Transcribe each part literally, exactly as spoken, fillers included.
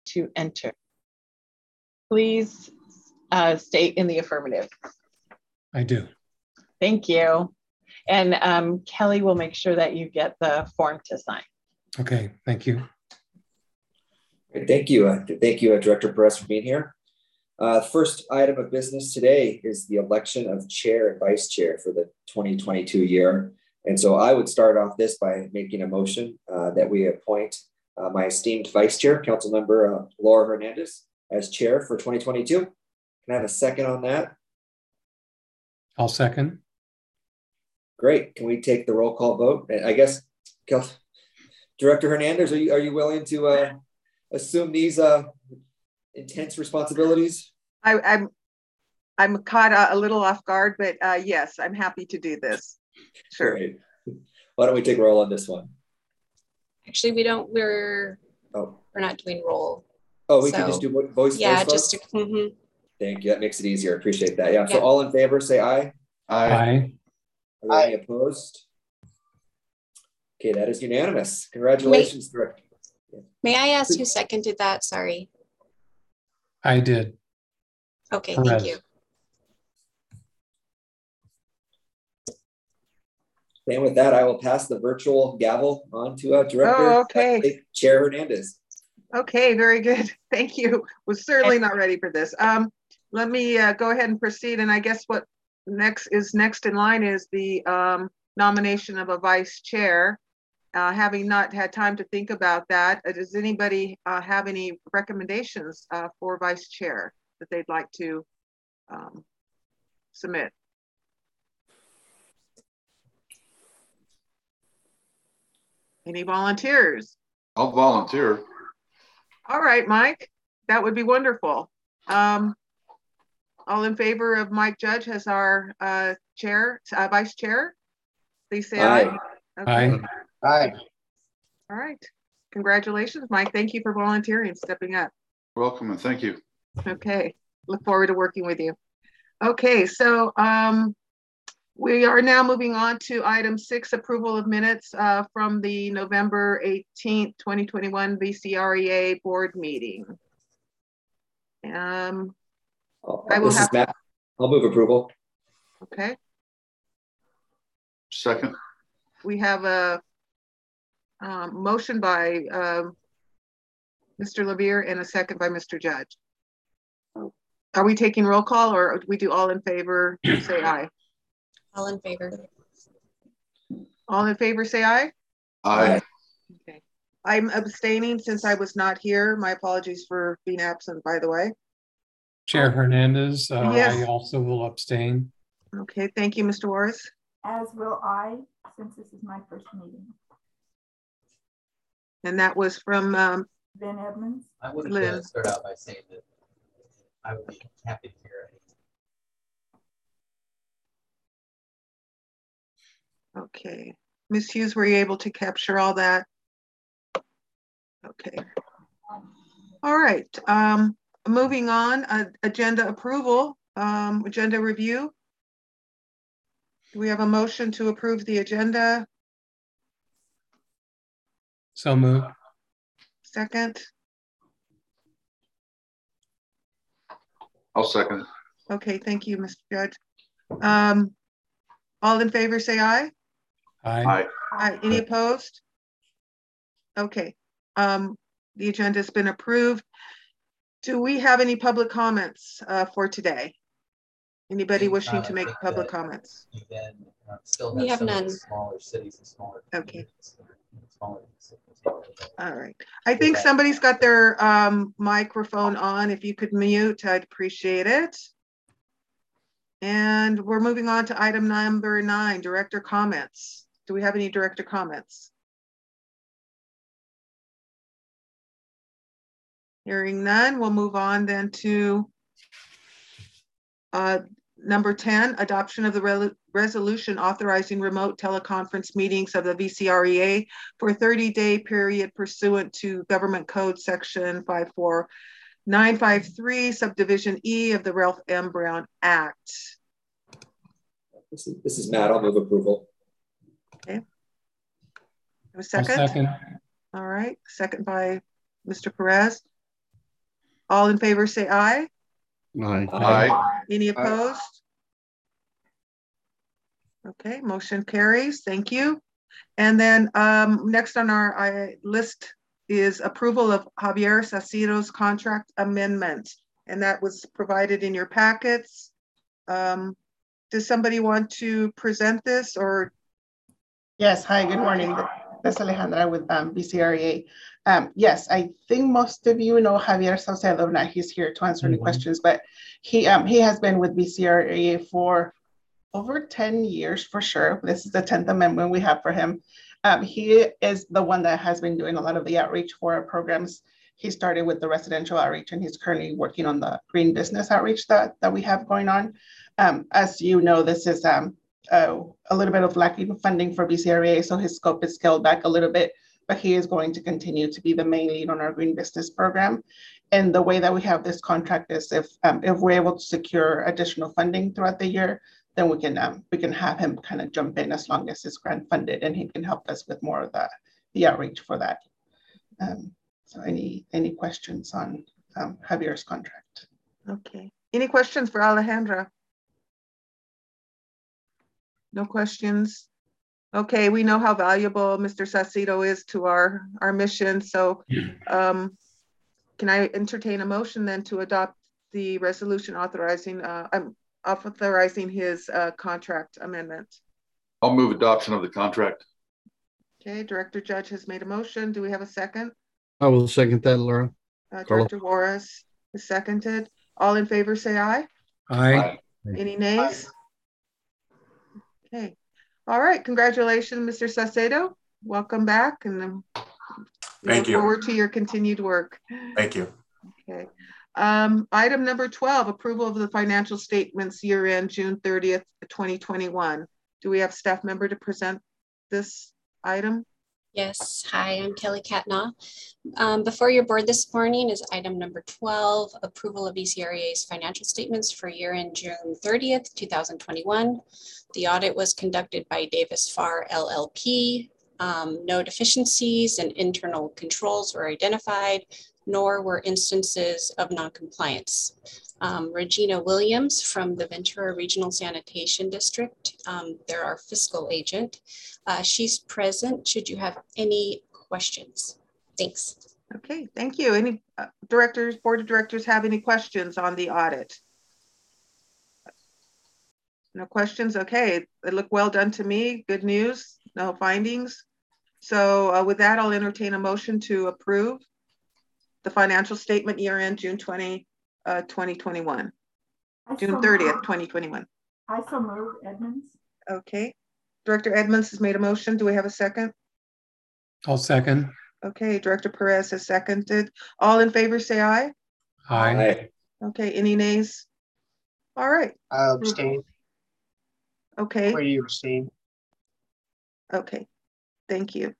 to enter. Please uh, state in the affirmative. I do. Thank you. And um, Kelly will make sure that you get the form to sign. Okay, thank you. Great, thank you. Uh, thank you, uh, Director Perez, for being here. Uh, first item of business today is the election of chair and vice chair for the twenty twenty-two year. And so I would start off this by making a motion uh, that we appoint uh, my esteemed vice chair, Councilmember uh, Laura Hernandez, as chair for twenty twenty-two. Can I have a second on that? I'll second. Great. Can we take the roll call vote? I guess, Director Hernandez, are you are you willing to uh, assume these uh, intense responsibilities? I, I'm I'm caught a, a little off guard, but uh, yes, I'm happy to do this. Sure. Great. Why don't we take roll on this one? Actually, we don't. We're oh we're not doing roll. Oh, we so, can just do voice. Yeah, voice just. To, mm-hmm. Thank you. That makes it easier. Appreciate that. Yeah. So yeah. all in favor, say aye. Aye. Aye. Are there any opposed? Okay, that is unanimous. Congratulations, may, Director. May I ask who seconded that? Sorry. I did. Okay, Perez. Thank you. And with that, I will pass the virtual gavel on to uh, Director oh, okay. uh, Chair Hernandez. Okay, very good. Thank you. Was certainly not ready for this. Um, let me uh, go ahead and proceed. And I guess what next is next in line is the um, nomination of a vice chair. Uh, having not had time to think about that, uh, does anybody uh, have any recommendations uh, for vice chair that they'd like to um, submit? Any volunteers? I'll volunteer. All right, Mike, that would be wonderful. Um, all in favor of Mike Judge as our uh, chair, uh, vice chair, please say aye. Aye. Okay. Aye. Aye. All right. Congratulations, Mike. Thank you for volunteering and stepping up. Welcome and thank you. Okay. Look forward to working with you. Okay, so um, we are now moving on to item six, approval of minutes uh, from the November eighteenth, twenty twenty-one V C R E A board meeting. Um, Oh, I will this have is Matt. I'll move approval. Okay. Second. We have a um, motion by uh, Mister LeVere and a second by Mister Judge. Are we taking roll call or do we do all in favor? Say aye. All in favor. All in favor, say aye. Aye. Okay. I'm abstaining since I was not here. My apologies for being absent, by the way. Chair Hernandez, uh, yes. I also will abstain. Okay, thank you, Mister Juarez. As will I, since this is my first meeting. And that was from um, Ben Edmonds. I would uh, start out by saying that I would be happy to hear it. Okay. Miz Hughes, were you able to capture all that? Okay. All right. Um, moving on, uh, agenda approval, um, agenda review. Do we have a motion to approve the agenda? So moved. Second. I'll second. Okay, thank you, Mister Judge. Um, all in favor, say aye. Aye. Aye. Aye. Any opposed? Okay. Um, the agenda has been approved. Do we have any public comments uh, for today? Anybody wishing uh, to make public comments? Again, uh, still we have none. Smaller cities and smaller. Okay. Smaller All right. I think somebody's got their um, microphone on. If you could mute, I'd appreciate it. And we're moving on to item number nine, director comments. Do we have any director comments? Hearing none, we'll move on then to uh, number ten, adoption of the re resolution authorizing remote teleconference meetings of the V C R E A for a thirty day period pursuant to Government Code Section five four nine five three, Subdivision E of the Ralph M. Brown Act. This is, this is Matt. I'll move approval. Okay. Have a second? I'll second. All right. Second by Mister Perez. All in favor, say aye. Aye. Any opposed? Okay, motion carries. Thank you. And then um, next on our uh, list is approval of Javier Sacido's contract amendment. And that was provided in your packets. Um, does somebody want to present this or? Yes, hi, good morning. That's Alejandra with um, B C R E A. Um, yes, I think most of you know Javier Saucedo. Now he's here to answer any Mhm. questions, but he um, he has been with B C R E A for over ten years for sure. This is the tenth amendment we have for him. Um, he is the one that has been doing a lot of the outreach for our programs. He started with the residential outreach and he's currently working on the green business outreach that, that we have going on. Um, as you know, this is um, uh, a little bit of lacking funding for B C R E A, so his scope is scaled back a little bit, but he is going to continue to be the main lead on our green business program. And the way that we have this contract is if um, if we're able to secure additional funding throughout the year, then we can um, we can have him kind of jump in as long as it's grant funded, and he can help us with more of the, the outreach for that. Um, so any any questions on um, Javier's contract? Okay. Any questions for Alejandra? No questions? Okay, we know how valuable Mister Sacido is to our, our mission. So um, can I entertain a motion then to adopt the resolution authorizing uh, um, authorizing his uh, contract amendment? I'll move adoption of the contract. Okay, Director Judge has made a motion. Do we have a second? I will second that, Laura. Uh, Carlos. Director Juarez is seconded. All in favor, say aye. Aye. Any nays? Okay. All right. Congratulations, Mister Saucedo. Welcome back, and um, we Thank look you. forward to your continued work. Thank you. Okay. Um, item number twelve, approval of the financial statements year end June thirtieth, twenty twenty-one. Do we have staff member to present this item? Yes, hi, I'm Kelly Catnaugh. Um, before your board this morning is item number twelve, approval of B C R E A's financial statements for year end June thirtieth, two thousand twenty-one. The audit was conducted by Davis Farr L L P. Um, no deficiencies and internal controls were identified, nor were instances of non-compliance. Um, Regina Williams from the Ventura Regional Sanitation District, um, they're our fiscal agent. Uh, she's present. Should you have any questions? Thanks. Okay, thank you. Any uh, directors, board of directors have any questions on the audit? No questions? Okay, it looked well done to me. Good news, no findings. So uh, with that, I'll entertain a motion to approve the financial statement year end June twentieth, uh, twenty twenty-one. I June so thirtieth, moved. twenty twenty-one. I so moved, Edmonds. Okay. Director Edmonds has made a motion. Do we have a second? I'll second. Okay, Director Perez has seconded. All in favor, say aye. Aye. Aye. Okay, any nays? All right, I abstain. okay, Where do you abstain? okay. Thank you.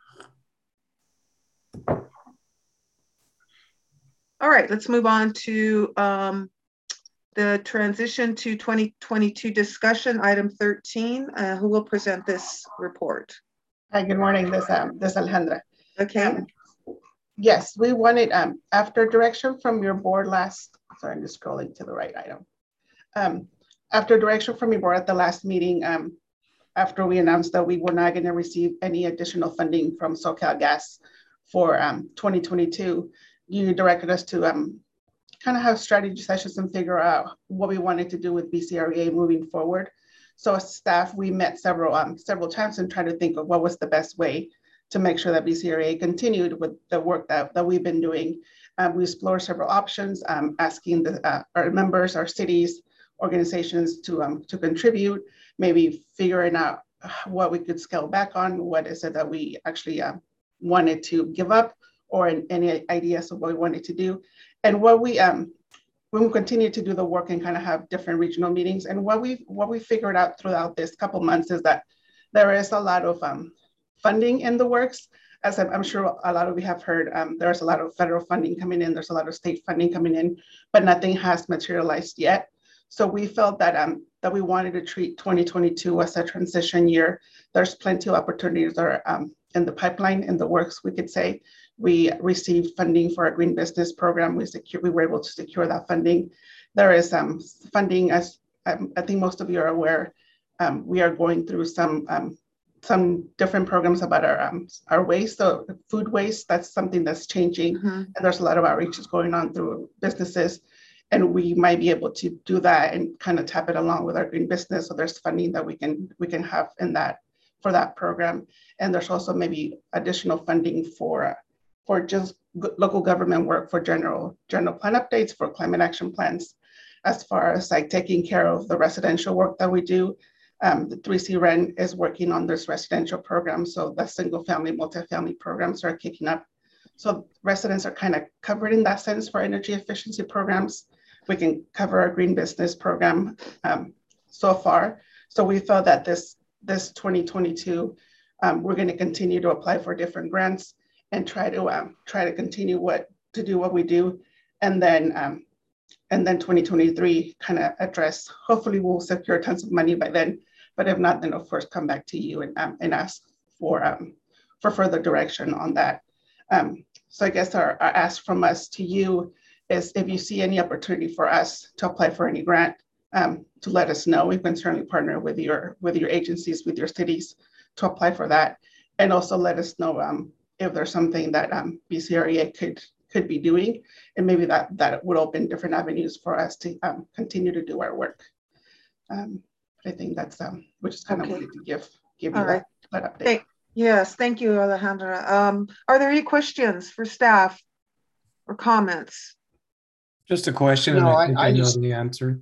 All right, let's move on to um, the transition to twenty twenty-two discussion, item thirteen. Uh, who will present this report? Hi, good morning. This um this Alejandra. Okay. Um, yes, we wanted um after direction from your board last. Sorry, I'm just scrolling to the right item. Um, after direction from your board at the last meeting, um, after we announced that we were not going to receive any additional funding from SoCalGas for um twenty twenty-two, you directed us to um kind of have strategy sessions and figure out what we wanted to do with B C R E A moving forward. So as staff, we met several um several times and tried to think of what was the best way to make sure that B C R E A continued with the work that, that we've been doing. Um, we explored several options, um, asking the, uh, our members, our cities, organizations to um, to contribute, maybe figuring out what we could scale back on, what is it that we actually uh, wanted to give up, or in, any ideas of what we wanted to do. And what we, um, when we continue to do the work and kind of have different regional meetings, and what we what we figured out throughout this couple months is that there is a lot of um, funding in the works. As I'm, I'm sure a lot of you have heard, um, there's a lot of federal funding coming in, there's a lot of state funding coming in, but nothing has materialized yet. So we felt that um, that we wanted to treat twenty twenty-two as a transition year. There's plenty of opportunities that are um, in the pipeline, in the works, we could say. We received funding for our green business program. We secure, we were able to secure that funding. There is um, funding, as um, I think most of you are aware, um, we are going through some um, some different programs about our um, our waste, so food waste. That's something that's changing, mm-hmm. and there's a lot of outreaches going on through businesses, and we might be able to do that and kind of tap it along with our green business. So there's funding that we can we can have in that for that program, and there's also maybe additional funding for uh, for just local government work for general general plan updates for climate action plans, as far as like taking care of the residential work that we do. Um, the three C R E N is working on this residential program. So the single family, multifamily programs are kicking up. So residents are kind of covered in that sense for energy efficiency programs. We can cover our green business program um, so far. So we felt that this, this twenty twenty-two, um, we're going to continue to apply for different grants and try to um, try to continue what to do what we do. And then um, and then twenty twenty-three kind of address, hopefully we'll secure tons of money by then. But if not, then of course come back to you and, um, and ask for um, for further direction on that. Um, so I guess our, our ask from us to you is if you see any opportunity for us to apply for any grant, um, to let us know. We can certainly partner with your with your agencies, with your cities to apply for that. And also let us know um, if there's something that um, B C R E A could could be doing, and maybe that that would open different avenues for us to um, continue to do our work. Um, I think that's um, we just kind of okay. wanted to give give you All that, right. that update. Thank, yes, thank you, Alejandra. Um, are there any questions for staff or comments? Just a question, no, and I think I, I, I know just... the answer.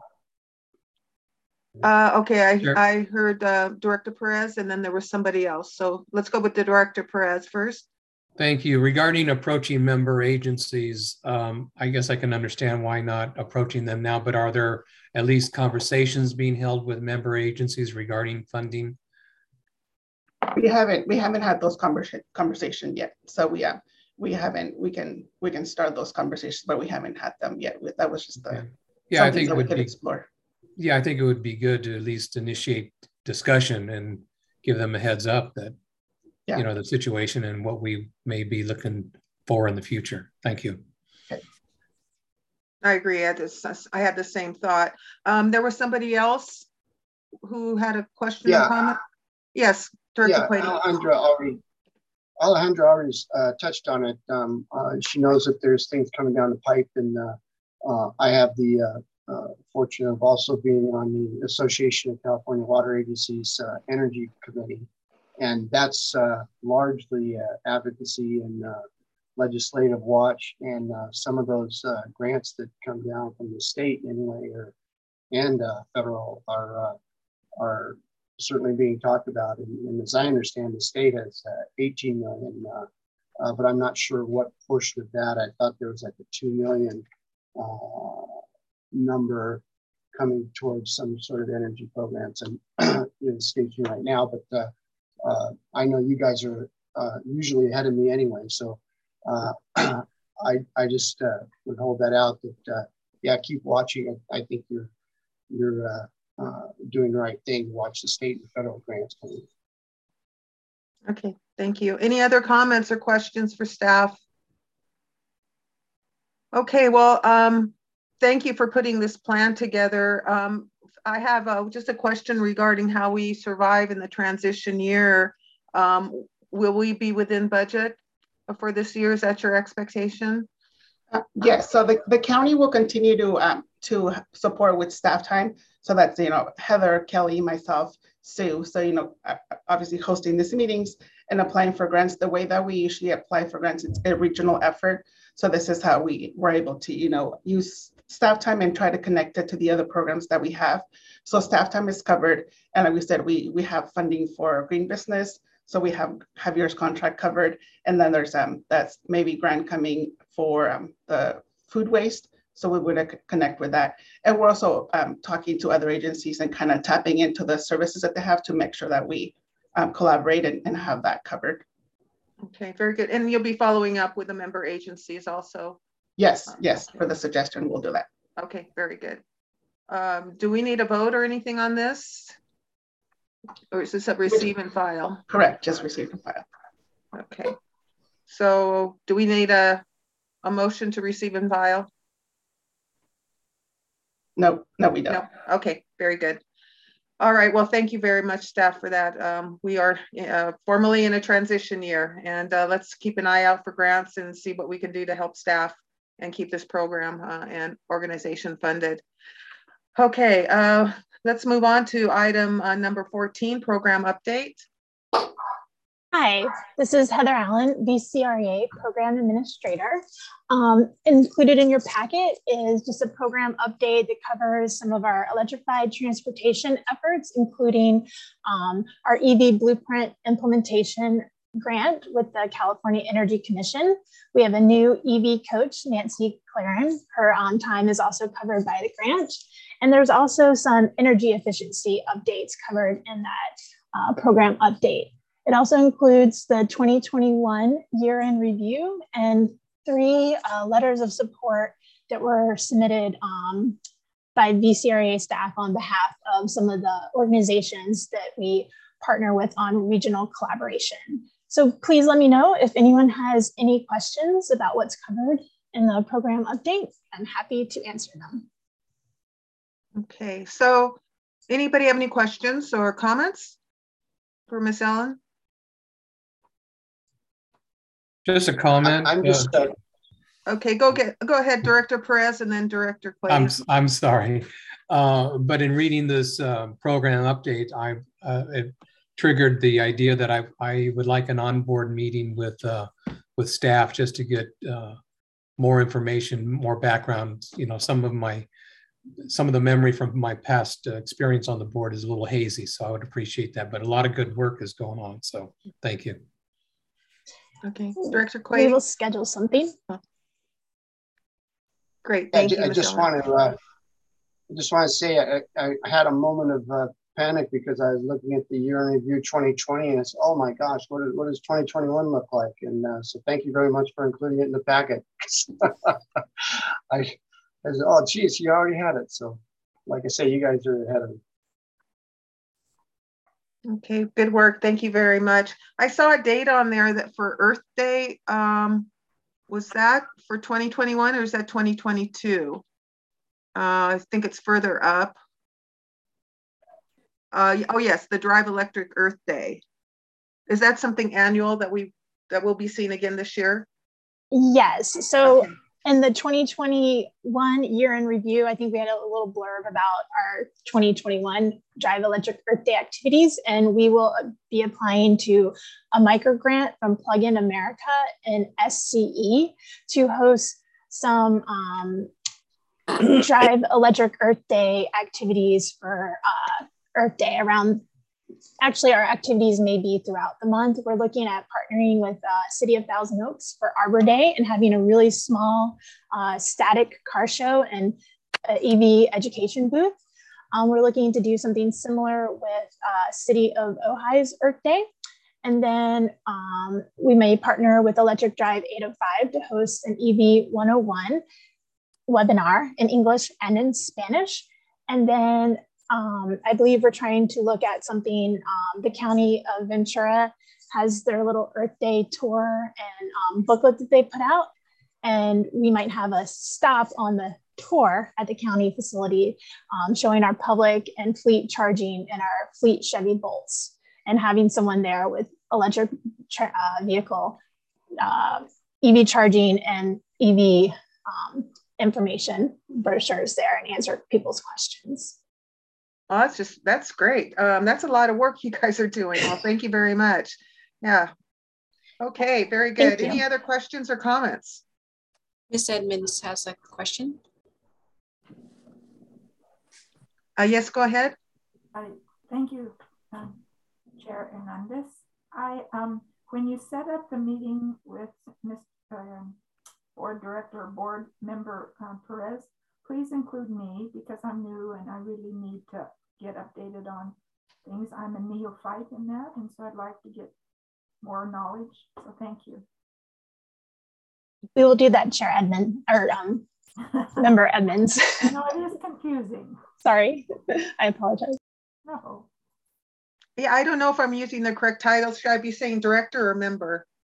Uh, okay, I sure. I heard uh, Director Perez, and then there was somebody else. So let's go with the Director Perez first. Thank you. Regarding approaching member agencies, um, I guess I can understand why not approaching them now, but are there at least conversations being held with member agencies regarding funding? We haven't we haven't had those conversa conversations yet. So we uh, we haven't we can we can start those conversations, but we haven't had them yet. That was just the okay. yeah, I think that it we would could be, explore. Yeah, I think it would be good to at least initiate discussion and give them a heads up that yeah. you know, the situation and what we may be looking for in the future. Thank you. Okay. I agree. I had, this, I had the same thought. Um, there was somebody else who had a question yeah. or comment? Yes, Director Yeah, Alejandra already, Alejandra already uh, touched on it. Um, uh, she knows that there's things coming down the pipe, and uh, uh, I have the uh, uh, fortune of also being on the Association of California Water Agencies uh, Energy Committee. And that's uh, largely uh, advocacy and uh, legislative watch, and uh, some of those uh, grants that come down from the state anyway, or and uh, federal are uh, are certainly being talked about. And, and as I understand, the state has uh, eighteen million, uh, uh, but I'm not sure what portion of that. I thought there was like a two million uh, number coming towards some sort of energy programs and in the state right now, but. Uh, Uh, I know you guys are uh, usually ahead of me anyway, so uh, I I just uh, would hold that out. That uh, yeah, keep watching. I think you're you're uh, uh, doing the right thing. Watch the state and federal grants coming. Okay, thank you. Any other comments or questions for staff? Okay, well, um, thank you for putting this plan together. Um, I have uh, just a question regarding how we survive in the transition year. Um, will we be within budget for this year? Is that your expectation? Uh, yes, so the, the county will continue to um, to support with staff time. So that's, you know, Heather, Kelly, myself, Sue. So, you know, obviously hosting these meetings and applying for grants. The way that we usually apply for grants, it's a regional effort. So this is how we were able to, you know, use staff time and try to connect it to the other programs that we have. So staff time is covered. And like we said, we, we have funding for green business. So we have Javier's contract covered. And then there's um that's maybe grant coming for um, the food waste. So we would connect with that. And we're also um, talking to other agencies and kind of tapping into the services that they have to make sure that we um, collaborate and, and have that covered. Okay, very good. And you'll be following up with the member agencies also? Yes, yes, for the suggestion, we'll do that. Okay, very good. Um, do we need a vote or anything on this? Or is this a receive and file? Correct, just receive and file. Okay. So do we need a, a motion to receive and file? No, no, we don't. No. Okay, very good. All right, well, thank you very much, staff, for that. Um, we are uh, formally in a transition year, and uh, let's keep an eye out for grants and see what we can do to help staff and keep this program uh, and organization funded. Okay, uh, let's move on to item uh, number fourteen, program update. Hi, this is Heather Allen, V C R E A Program Administrator. Um, included in your packet is just a program update that covers some of our electrified transportation efforts, including um, our E V Blueprint implementation grant with the California Energy Commission. We have a new E V coach, Nancy Claren. Her on time is also covered by the grant. And there's also some energy efficiency updates covered in that uh, program update. It also includes the twenty twenty-one year-end review and three uh, letters of support that were submitted um, by V C R E A staff on behalf of some of the organizations that we partner with on regional collaboration. So please let me know if anyone has any questions about what's covered in the program update. I'm happy to answer them. Okay, so anybody have any questions or comments for Miz Allen? Just a comment. I'm just. Uh, okay, go get go ahead, Director Perez, and then Director Clay. I'm I'm sorry, uh, but in reading this uh, program update, I uh, it triggered the idea that I I would like an onboard meeting with uh, with staff just to get uh, more information, more background. You know, some of my some of the memory from my past uh, experience on the board is a little hazy, so I would appreciate that. But a lot of good work is going on, so thank you. Okay, Director Clay. We will schedule something. Great, thank I, you. I just want to, uh, I just want to say I, I had a moment of uh, panic because I was looking at the year in review twenty twenty and it's, oh my gosh, what, is, what does twenty twenty-one look like? And uh, so thank you very much for including it in the packet. I, I said, oh geez, you already had it. So like I say, you guys are ahead of me. Okay, good work. Thank you very much. I saw a date on there that for Earth Day, um, was that for twenty twenty-one or is that twenty twenty-two? Uh, I think it's further up. Uh, oh yes, the Drive Electric Earth Day. Is that something annual that we that will be seen again this year? Yes. So. Okay. In the twenty twenty-one year in review, I think we had a little blurb about our twenty twenty-one Drive Electric Earth Day activities, and we will be applying to a micro grant from Plug-in America and S C E to host some um, Drive Electric Earth Day activities for uh, Earth Day around. Actually, our activities may be throughout the month. We're looking at partnering with uh, City of Thousand Oaks for Arbor Day and having a really small uh, static car show and uh, E V education booth. Um, we're looking to do something similar with uh, City of Ojai's Earth Day. And then um, we may partner with Electric Drive eight oh five to host an E V one oh one webinar in English and in Spanish. And then Um, I believe we're trying to look at something. Um, the County of Ventura has their little Earth Day tour and um, booklet that they put out. And we might have a stop on the tour at the county facility um, showing our public and fleet charging in our fleet Chevy Bolts and having someone there with electric uh, vehicle, uh, E V charging and E V um, information brochures there and answer people's questions. Oh, that's just, that's great. Um, that's a lot of work you guys are doing. Well, thank you very much. Yeah. Okay, very good. Any other questions or comments? Miz Edmonds has a question. Uh, yes, go ahead. I, thank you, um, Chair Hernandez. I, um, when you set up the meeting with Mister Um, Board Director, Board Member uh, Perez, please include me because I'm new and I really need to get updated on things. I'm a neophyte in that, and so I'd like to get more knowledge. So thank you. We will do that, Chair Edmund, or um, Member Edmonds. No, it is confusing. Sorry, I apologize. No. Yeah, I don't know if I'm using the correct title. Should I be saying director or member?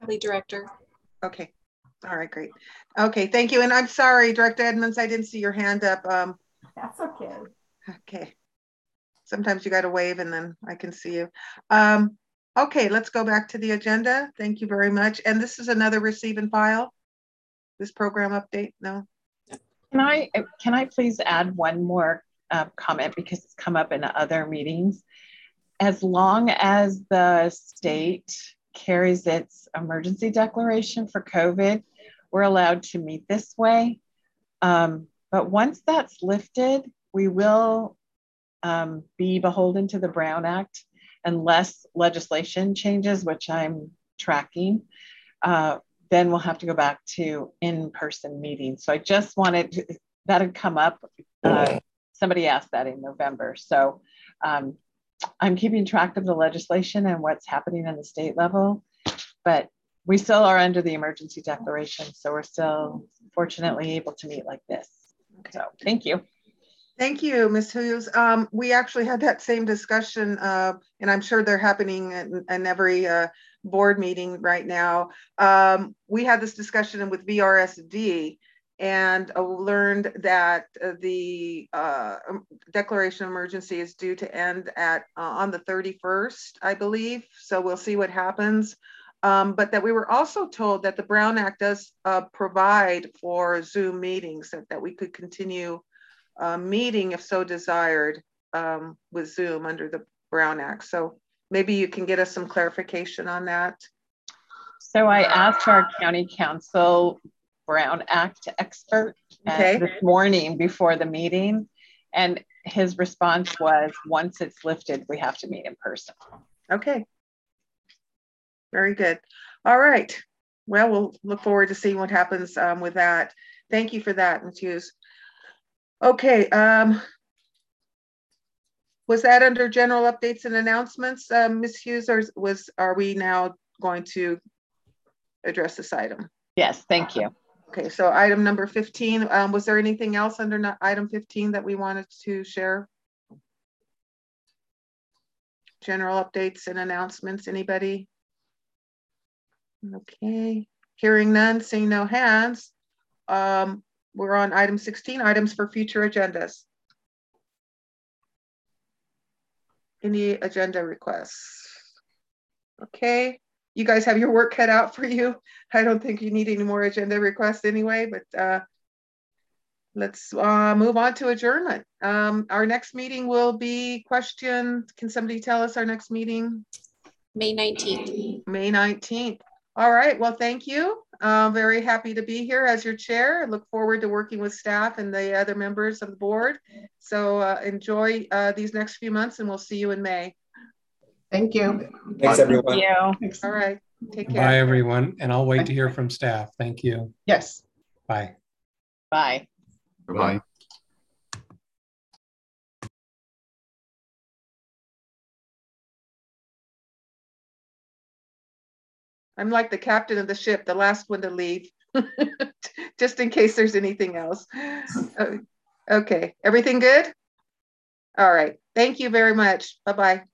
Lead Director. Okay. All right, great. Okay, thank you. And I'm sorry, Director Edmonds, I didn't see your hand up. Um, That's okay. Okay. Sometimes you got to wave and then I can see you. Um, okay, let's go back to the agenda. Thank you very much. And this is another receive and file. This program update, no? Can I, can I please add one more uh, comment because it's come up in other meetings? As long as the state carries its emergency declaration for COVID, we're allowed to meet this way. Um, but once that's lifted, we will um, be beholden to the Brown Act unless legislation changes, which I'm tracking. Uh, then we'll have to go back to in-person meetings. So I just wanted to, that had come up. Uh, somebody asked that in November. So um, I'm keeping track of the legislation and what's happening in the state level, but we still are under the emergency declaration. So we're still fortunately able to meet like this. Okay. So thank you. Thank you, Miz Hughes. Um, we actually had that same discussion, uh, and I'm sure they're happening in, in every uh, board meeting right now. Um, we had this discussion with V R S D and uh, learned that uh, the uh, declaration of emergency is due to end at uh, on the thirty-first, I believe. So we'll see what happens. Um, but that we were also told that the Brown Act does uh, provide for Zoom meetings, that, that we could continue uh, meeting if so desired um, with Zoom under the Brown Act. So maybe you can get us some clarification on that. So I asked our county council Brown Act expert okay. uh, this morning before the meeting, and his response was, once it's lifted, we have to meet in person. Okay. Very good. All right. Well, we'll look forward to seeing what happens um, with that. Thank you for that, Miz Hughes. Okay. Um, was that under general updates and announcements, um, Miz Hughes, or was are we now going to address this item? Yes, thank you. Okay, so item number fifteen. Um, was there anything else under item fifteen that we wanted to share? General updates and announcements. Anybody? Okay, hearing none, seeing no hands. Um, we're on item sixteen, items for future agendas. Any agenda requests? Okay, you guys have your work cut out for you. I don't think you need any more agenda requests anyway, but uh, let's uh, move on to adjournment. Um, our next meeting will be question. Can somebody tell us our next meeting? May nineteenth. May nineteenth. All right, well, thank you. Uh, very happy to be here as your chair. I look forward to working with staff and the other members of the board. So uh, enjoy uh, these next few months and we'll see you in May. Thank you. Thanks, everyone. Thank you. All right, take care. Bye, everyone. And I'll wait to hear from staff. Thank you. Yes. Bye. Bye. Bye-bye. I'm like the captain of the ship, the last one to leave, just in case there's anything else. Okay, everything good? All right, thank you very much. Bye-bye.